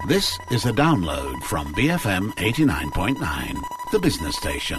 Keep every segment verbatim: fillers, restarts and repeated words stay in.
This is a download from B F M eighty-nine point nine, the business station.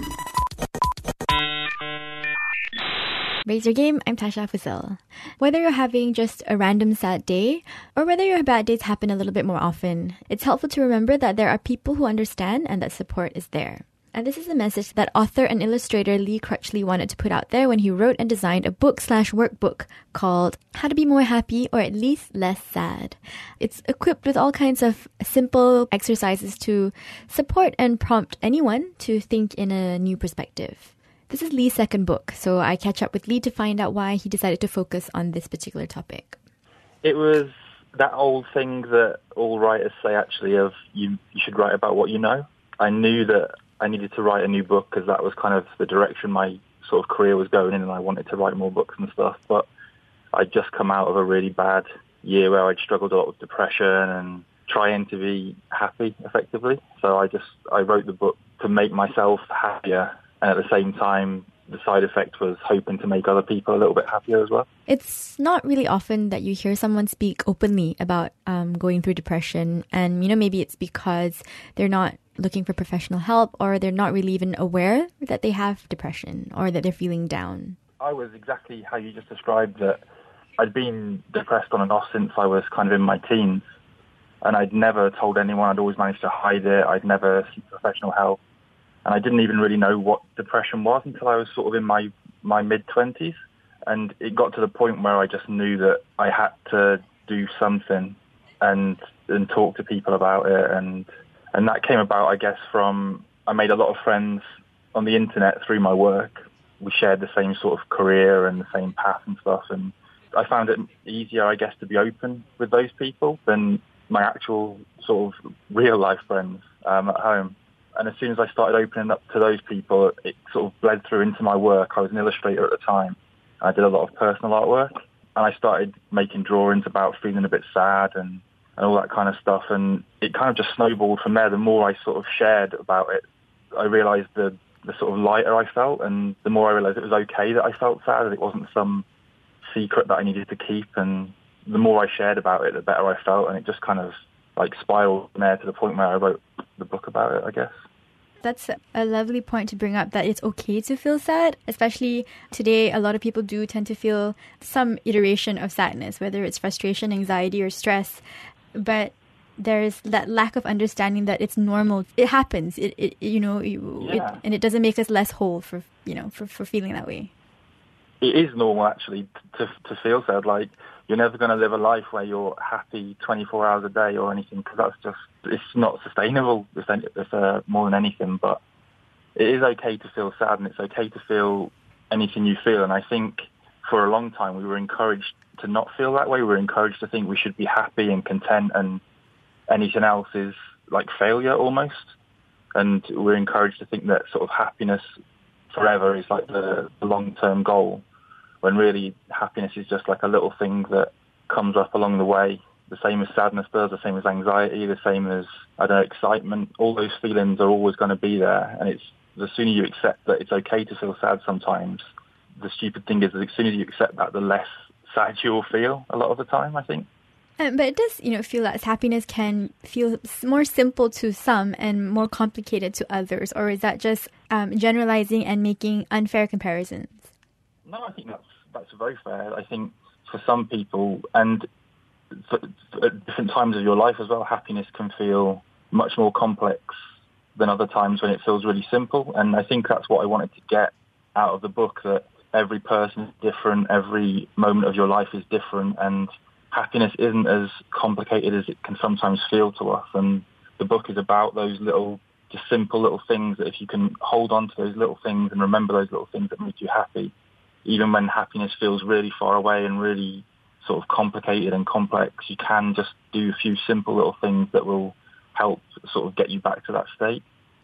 Raise your game, I'm Tasha Fusil. Whether you're having just a random sad day, or whether your bad days happen a little bit more often, it's helpful to remember that there are people who understand and that support is there. And this is a message that author and illustrator Lee Crutchley wanted to put out there when he wrote and designed a book slash workbook called How to Be More Happy or at least Less Sad. It's equipped with all kinds of simple exercises to support and prompt anyone to think in a new perspective. This is Lee's second book, so I catch up with Lee to find out why he decided to focus on this particular topic. It was that old thing that all writers say, actually, of you, you should write about what you know. I knew that I needed to write a new book because that was kind of the direction my sort of career was going in, and I wanted to write more books and stuff. But I'd just come out of a really bad year where I'd struggled a lot with depression and trying to be happy, effectively. So I just, I wrote the book to make myself happier, and at the same time, the side effect was hoping to make other people a little bit happier as well. It's not really often that you hear someone speak openly about um, going through depression. And, you know, maybe it's because they're not looking for professional help, or they're not really even aware that they have depression or that they're feeling down. I was exactly how you just described, that I'd been depressed on and off since I was kind of in my teens. And I'd never told anyone. I'd always managed to hide it. I'd never seek professional help. And I didn't even really know what depression was until I was sort of in my, my mid-twenties. And it got to the point where I just knew that I had to do something and and talk to people about it. And and that came about, I guess, from I made a lot of friends on the internet through my work. We shared the same sort of career and the same path and stuff. And I found it easier, I guess, to be open with those people than my actual sort of real-life friends um, at home. And as soon as I started opening up to those people, it sort of bled through into my work. I was an illustrator at the time. I did a lot of personal artwork. And I started making drawings about feeling a bit sad and, and all that kind of stuff. And it kind of just snowballed from there. The more I sort of shared about it, I realized the, the sort of lighter I felt. And the more I realized it was okay that I felt sad, that it wasn't some secret that I needed to keep. And the more I shared about it, the better I felt. And it just kind of like spiraled from there to the point where I wrote the book about it, I guess. That's a lovely point to bring up, that it's okay to feel sad, especially today. A lot of people do tend to feel some iteration of sadness, whether it's frustration, anxiety, or stress. But there's that lack of understanding that it's normal. It happens. It, it you know, you, yeah. it, and it doesn't make us less whole for you know for, for feeling that way. It is normal, actually, to to feel sad. Like, you're never going to live a life where you're happy twenty-four hours a day or anything, because that's just, it's not sustainable, if, any, if uh, more than anything. But it is okay to feel sad, and it's okay to feel anything you feel. And I think for a long time we were encouraged to not feel that way. We were encouraged to think we should be happy and content, and anything else is like failure almost. And we're encouraged to think that sort of happiness forever is like the, the long-term goal, when really happiness is just like a little thing that comes up along the way. The same as sadness does, the same as anxiety, the same as, I don't know, excitement. All those feelings are always going to be there. And it's the sooner you accept that it's okay to feel sad sometimes, the stupid thing is that as soon as you accept that, the less sad you will feel a lot of the time, I think. Um, but it does, you know, feel that happiness can feel more simple to some and more complicated to others. Or is that just um, generalizing and making unfair comparisons? No, I think that's that's very fair. I think for some people, and for, for at different times of your life as well, happiness can feel much more complex than other times when it feels really simple. And I think that's what I wanted to get out of the book, that every person is different, every moment of your life is different, and happiness isn't as complicated as it can sometimes feel to us. And the book is about those little, just simple little things, that if you can hold on to those little things and remember those little things that make you happy, even when happiness feels really far away and really sort of complicated and complex, you can just do a few simple little things that will help sort of get you back to that state.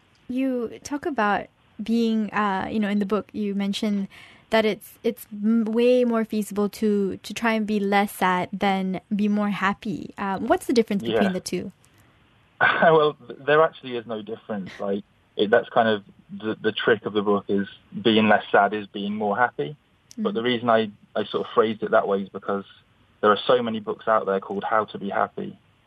You talk about being, uh, you know, in the book, you mentioned that it's it's way more feasible to, to try and be less sad than be more happy. Uh, what's the difference between yeah. the two? Well, there actually is no difference. Like, it, that's kind of the, the trick of the book, is being less sad is being more happy. Mm. But the reason I, I sort of phrased it that way is because there are so many books out there called How to Be Happy,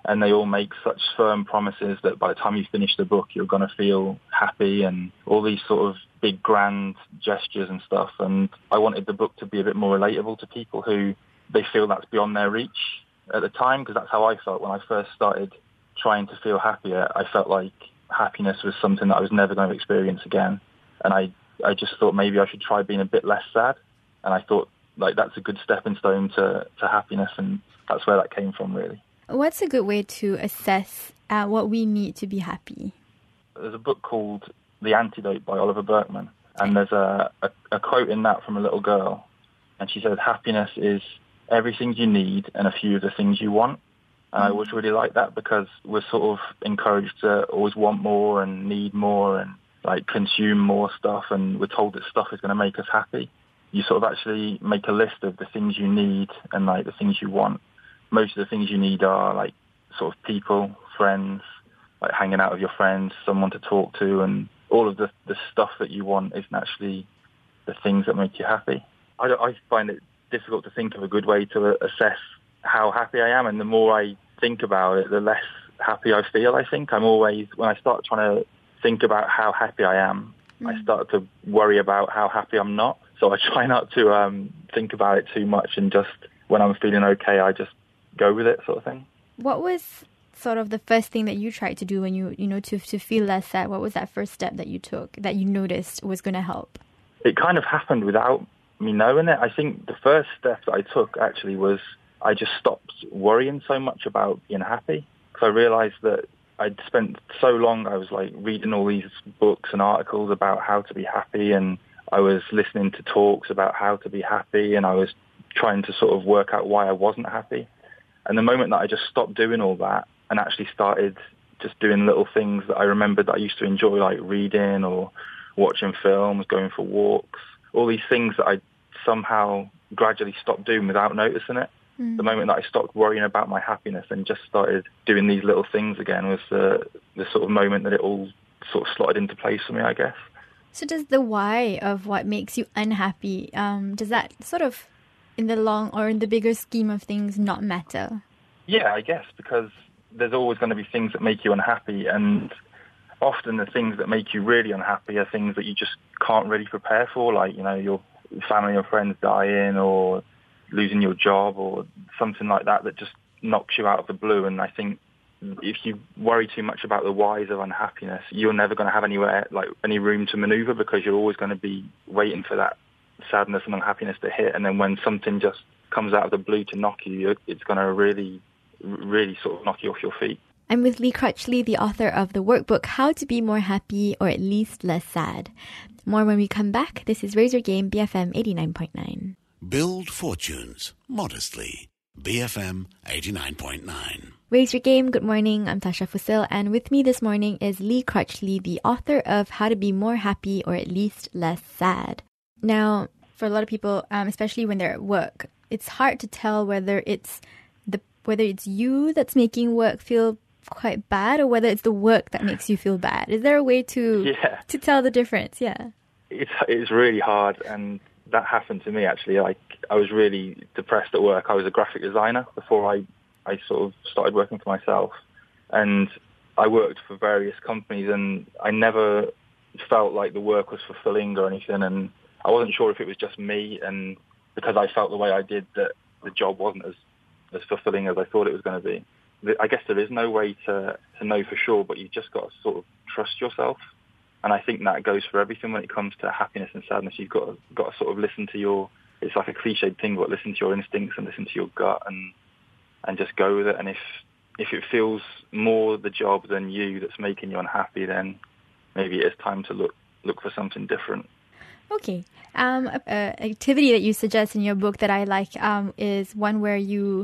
and they all make such firm promises that by the time you finish the book, you're going to feel happy, and all these sort of big grand gestures and stuff. And I wanted the book to be a bit more relatable to people who they feel that's beyond their reach at the time, because that's how I felt when I first started trying to feel happier. I felt like happiness was something that I was never going to experience again. And I, I just thought maybe I should try being a bit less sad. And I thought, like, that's a good stepping stone to, to happiness, and that's where that came from, really. What's a good way to assess uh, what we need to be happy? There's a book called The Antidote by Oliver Burkeman, and there's a, a, a quote in that from a little girl, and she said, happiness is everything you need and a few of the things you want. And I always really like that, because we're sort of encouraged to always want more and need more and like consume more stuff, and we're told that stuff is going to make us happy. You sort of actually make a list of the things you need and like the things you want. Most of the things you need are like sort of people, friends, like hanging out with your friends, someone to talk to, and all of the, the stuff that you want isn't actually the things that make you happy. I, I find it difficult to think of a good way to assess how happy I am, and the more I think about it, the less happy I feel, I think. I'm always, when I start trying to think about how happy I am, mm. I start to worry about how happy I'm not. So I try not to um, think about it too much, and just when I'm feeling okay, I just go with it, sort of thing. What was sort of the first thing that you tried to do when you, you know, to to feel less sad? What was that first step that you took that you noticed was going to help? It kind of happened without me knowing it. I think the first step that I took actually was I just stopped worrying so much about being happy, because I realized that I'd spent so long, I was like reading all these books and articles about how to be happy, and I was listening to talks about how to be happy, and I was trying to sort of work out why I wasn't happy. And the moment that I just stopped doing all that and actually started just doing little things that I remembered that I used to enjoy, like reading or watching films, going for walks, all these things that I somehow gradually stopped doing without noticing it. Mm. The moment that I stopped worrying about my happiness and just started doing these little things again was the, the sort of moment that it all sort of slotted into place for me, I guess. So does the why of what makes you unhappy, um, does that sort of, in the long or in the bigger scheme of things, not matter? Yeah, I guess, because there's always going to be things that make you unhappy, and often the things that make you really unhappy are things that you just can't really prepare for, like, you know, your family or friends dying or losing your job or something like that that just knocks you out of the blue. And I think if you worry too much about the whys of unhappiness, you're never going to have anywhere, like any room to maneuver, because you're always going to be waiting for that sadness and unhappiness to hit. And then when something just comes out of the blue to knock you, it's going to really, really sort of knock you off your feet. I'm with Lee Crutchley, the author of the workbook, How to Be More Happy or at Least Less Sad. More when we come back. This is Raise Your Game, B F M eighty-nine point nine. Build fortunes modestly. B F M eighty-nine point nine. Raise Your Game. Good morning. I'm Tasha Fusil, and with me this morning is Lee Crutchley, the author of How to Be More Happy or at Least Less Sad. Now, for a lot of people, um, especially when they're at work, it's hard to tell whether it's the whether it's you that's making work feel quite bad or whether it's the work that makes you feel bad. Is there a way to yeah. to tell the difference? Yeah, it's it's really hard, and that happened to me actually. Like, I was really depressed at work. I was a graphic designer before I, I sort of started working for myself, and I worked for various companies, and I never felt like the work was fulfilling or anything, and I wasn't sure if it was just me, and because I felt the way I did, that the job wasn't as, as fulfilling as I thought it was going to be. I guess there is no way to, to know for sure, but you've just got to sort of trust yourself. And I think that goes for everything when it comes to happiness and sadness. You've got to, got to sort of listen to your, it's like a cliched thing, but listen to your instincts and listen to your gut and and just go with it. And if if it feels more the job than you that's making you unhappy, then maybe it's time to look look for something different. Okay. Um, an activity that you suggest in your book that I like um, is one where you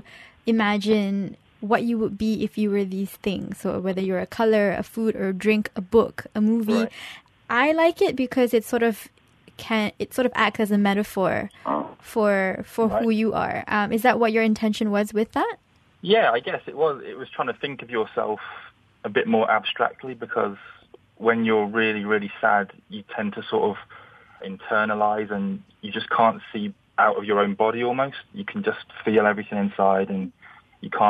imagine what you would be if you were these things. So whether you're a color, a food, or a drink, a book, a movie. Right. I like it because it sort of can it sort of acts as a metaphor for for right. who you are. Um, is that what your intention was with that? Yeah, I guess it was. It was trying to think of yourself a bit more abstractly, because when you're really, really sad, you tend to sort of internalize and you just can't see out of your own body almost. You can just feel everything inside and you can't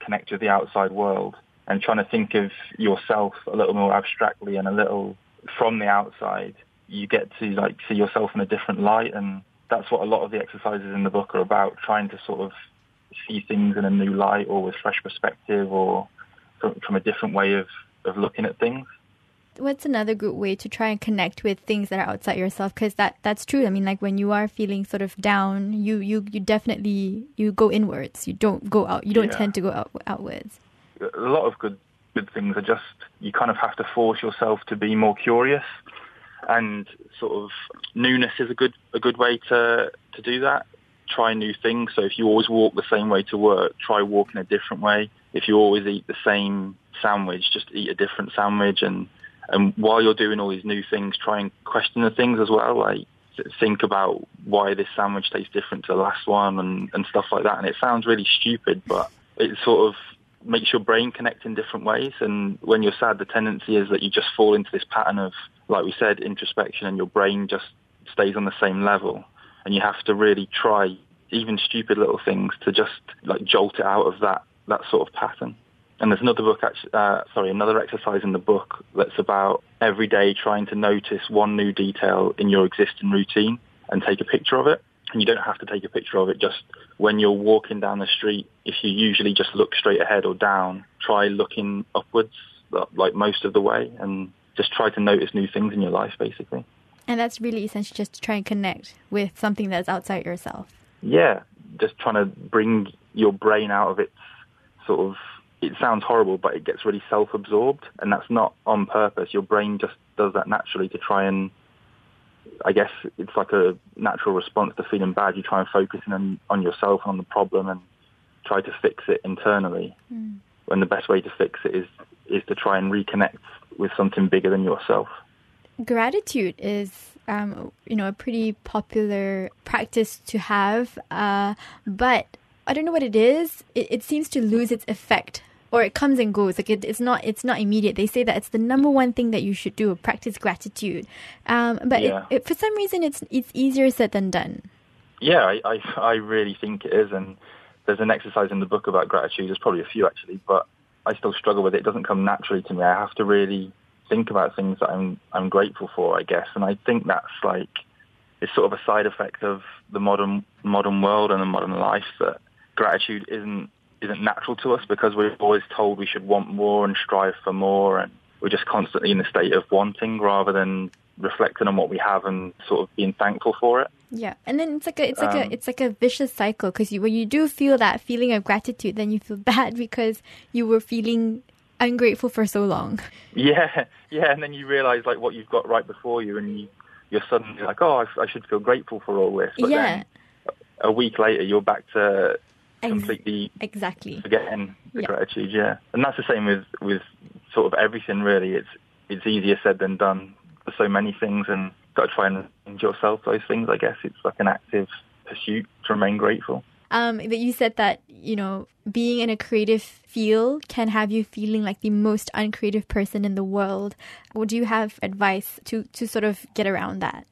connect with the outside world and trying to think of yourself a little more abstractly and a little from the outside, you get to like see yourself in a different light. And that's what a lot of the exercises in the book are about, trying to sort of see things in a new light or with fresh perspective or from, from a different way of, of looking at things. What's another good way to try and connect with things that are outside yourself? Because that, that's true. I mean, like when you are feeling sort of down, you, you, you definitely, you go inwards. You don't go out. You don't yeah. tend to go out, outwards. A lot of good good things are just, you kind of have to force yourself to be more curious, and sort of newness is a good a good way to, to do that. Try new things. So if you always walk the same way to work, try walking a different way. If you always eat the same sandwich, just eat a different sandwich. And And while you're doing all these new things, try and question the things as well. Like think about why this sandwich tastes different to the last one and, and stuff like that. And it sounds really stupid, but it sort of makes your brain connect in different ways. And when you're sad, the tendency is that you just fall into this pattern of, like we said, introspection, and your brain just stays on the same level. And you have to really try even stupid little things to just like jolt it out of that, that sort of pattern. And there's another book, actually, uh, sorry, another exercise in the book that's about every day trying to notice one new detail in your existing routine and take a picture of it. And you don't have to take a picture of it. Just when you're walking down the street, if you usually just look straight ahead or down, try looking upwards like most of the way and just try to notice new things in your life, basically. And that's really essential, just to try and connect with something that's outside yourself. Yeah, just trying to bring your brain out of its sort of, it sounds horrible, but it gets really self-absorbed, and that's not on purpose. Your brain just does that naturally to try and, I guess it's like a natural response to feeling bad. You try and focus in on, on yourself and on the problem and try to fix it internally. Mm. When the best way to fix it is is to try and reconnect with something bigger than yourself. Gratitude is, um, you know, a pretty popular practice to have, uh, but I don't know what it is. It, it seems to lose its effect. Or it comes and goes. Like it, it's not. It's not immediate. They say that it's the number one thing that you should do. Practice gratitude. Um, but yeah. it, it, for some reason, it's it's easier said than done. Yeah, I, I I really think it is. And there's an exercise in the book about gratitude. There's probably a few actually, but I still struggle with it. It doesn't come naturally to me. I have to really think about things that I'm I'm grateful for, I guess. And I think that's like it's sort of a side effect of the modern modern world and the modern life, that gratitude isn't. isn't natural to us because we're always told we should want more and strive for more, and we're just constantly in the state of wanting rather than reflecting on what we have and sort of being thankful for it. Yeah, and then it's like a it's like um, a it's like a vicious cycle, because you, when you do feel that feeling of gratitude, then you feel bad because you were feeling ungrateful for so long. Yeah, yeah, and then you realise like what you've got right before you, and you, you're suddenly like, oh, I, I should feel grateful for all this. But yeah. then a week later, you're back to completely exactly forgetting the yeah. gratitude, yeah. And that's the same with, with sort of everything, really. It's it's easier said than done for so many things, and you've got to try and remind yourself those things, I guess. It's like an active pursuit to remain grateful. Um, that you said that, you know, being in a creative field can have you feeling like the most uncreative person in the world. Would you have advice to, to sort of get around that?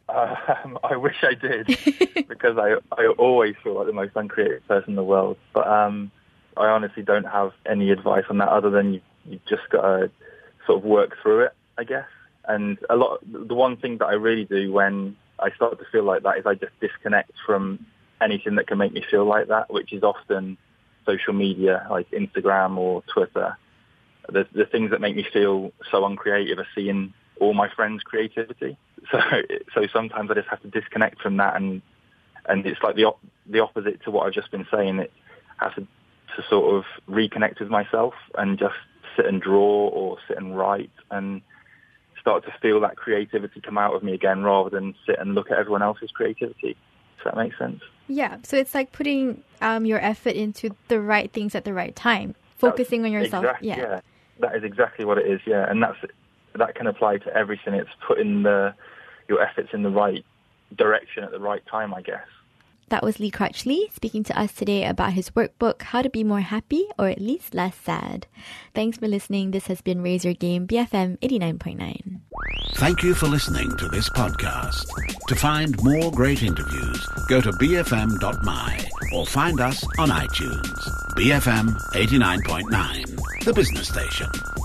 Um, I wish I did, because I I always feel like the most uncreative person in the world. But um, I honestly don't have any advice on that, other than you you just got to sort of work through it, I guess. And a lot, the one thing that I really do when I start to feel like that is I just disconnect from anything that can make me feel like that, which is often social media, like Instagram or Twitter. The the things that make me feel so uncreative are seeing all my friends' creativity. So, so sometimes I just have to disconnect from that, and and it's like the op- the opposite to what I've just been saying. It has to, to sort of reconnect with myself and just sit and draw or sit and write and start to feel that creativity come out of me again, rather than sit and look at everyone else's creativity. Does that make sense? Yeah. So it's like putting um, your effort into the right things at the right time, focusing that's on yourself. Exactly, yeah. yeah, that is exactly what it is. Yeah, and that's that can apply to everything. It's putting the your efforts in the right direction at the right time, I guess. That was Lee Crutchley speaking to us today about his workbook, How to Be More Happy, or at least Less Sad. Thanks for listening. This has been Raise Your Game, B F M eighty-nine point nine. Thank you for listening to this podcast. To find more great interviews, go to b f m dot m y or find us on iTunes. B F M eighty-nine point nine, the business station.